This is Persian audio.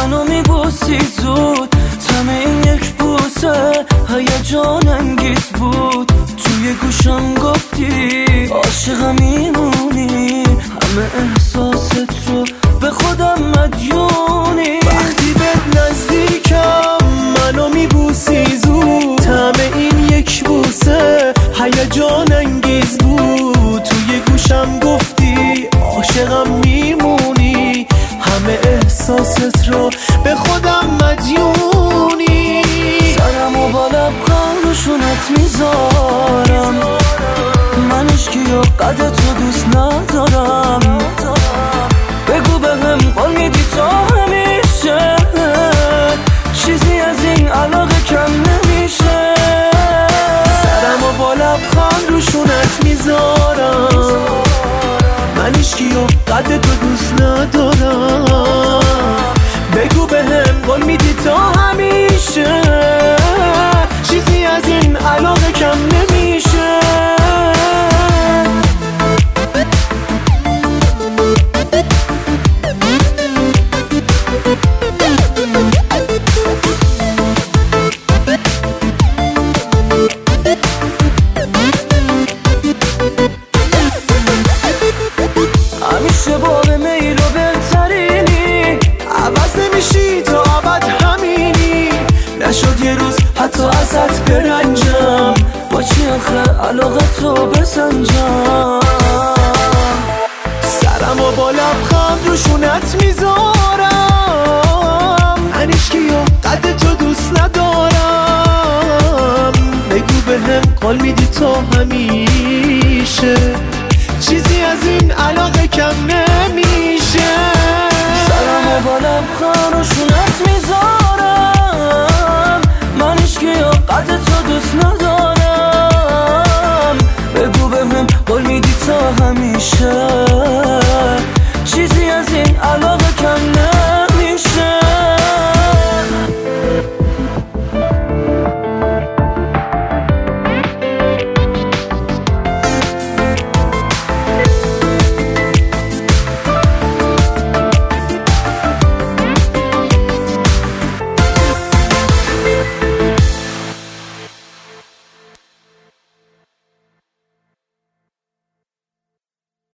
منو میبوسی زود، تم این یک بوسه هیجان انگیز بود. توی گوشم گفتی عاشقم میمونی، همه احساست رو به خودم مدیونی. وقتی به نزدیکم منو میبوسی زود، تم این یک بوسه هیجان انگیز بود. توی گوشم گفتی عاشقم میمونی، همه احساست رو به خودم مدیونی. سرمو با لبخند روشونت میذارم، من عشقی و قد تو دوست ندارم. بگو بهم قول میدی تا همیشه، چیزی از این علاقه کم نمیشه. سرمو با لبخند روشونت میذارم، من عشقی و قد تو دوست ندارم. بگو بهم قول میدی تا همیشه، چیزی از این علاقه کم نمیشه. همیشه با میل و بهترینی، عوض نمیشی تا ابد همینی. نشد یه روز حتی ازت برنجم، با چی آخه علاقه تو بسنجم. سرمو با لبخند روشونت میذارم، من عشقی و قد تو دوست ندارم. بگو بهم قول میدی تا همیشه، چیزی از این علاقه کم نمیشه. سرمو با لبخند روشونت میذارم، من عشقی و قد تو دوست ندارم. بگو بهم قول میدی تا همیشه، چیزی از این علاقه